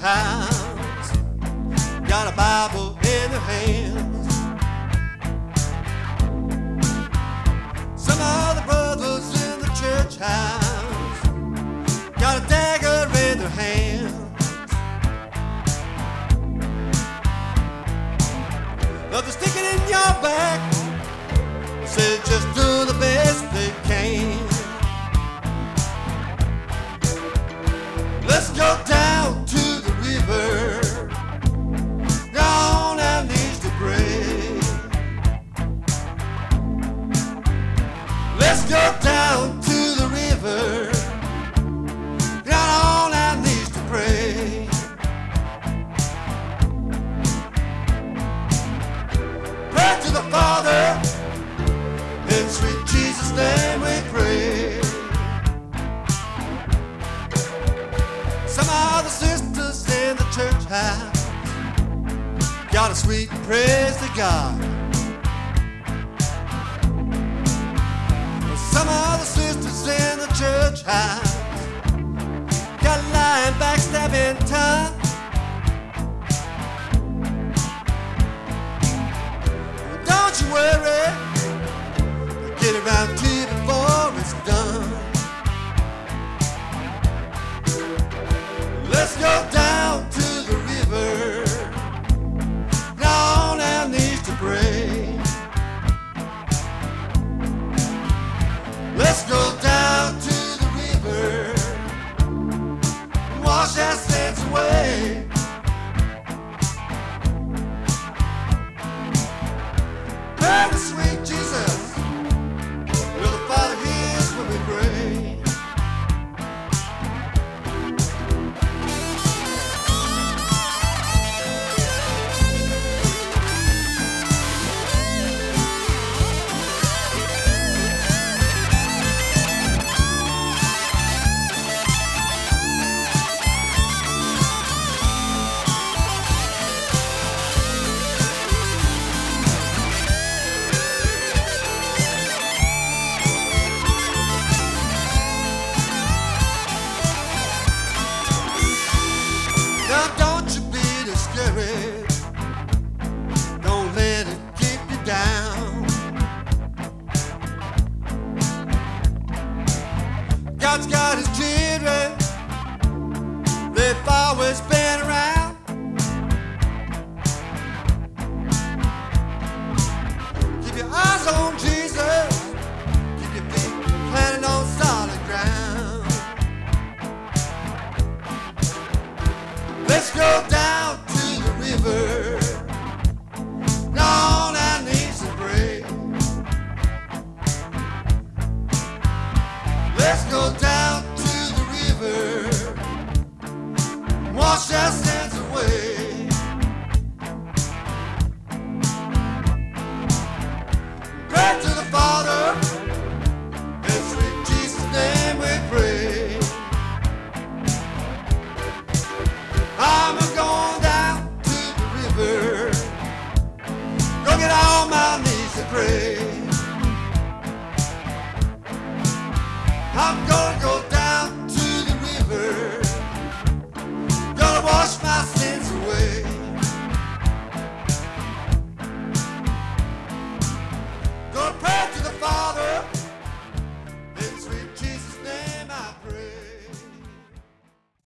house, got a Bible in their hands. Some of the brothers in the church house got a dagger in their hands. But they're sticking in your back, say just do the best they can. Let's go down to the river, down on our knees to pray. Let's go down to the river, down on our knees to pray. Pray to the Father, in sweet Jesus' name we pray. Some of the sisters in the church house got a sweet praise to God. Some of the sisters in the church house got a lying, backstabbing tongue. Don't you worry, get around to you before it's done. Let's go down to the river, down on our knees to pray. Let's go down to the river and wash our sins away. Pray to sweet Jesus, will the Father hears when we pray. Now don't you be discouraged, don't let it keep you down. God's got his children, they've always been around. Keep your eyes on Jesus, keep your feet planted on solid ground. Let's go down to the river, down on our knees and pray. Let's go down to the river, wash our sins away. Pray to the Father, in sweet Jesus' name we pray. I'm going down to the river, gonna get on my knees to pray.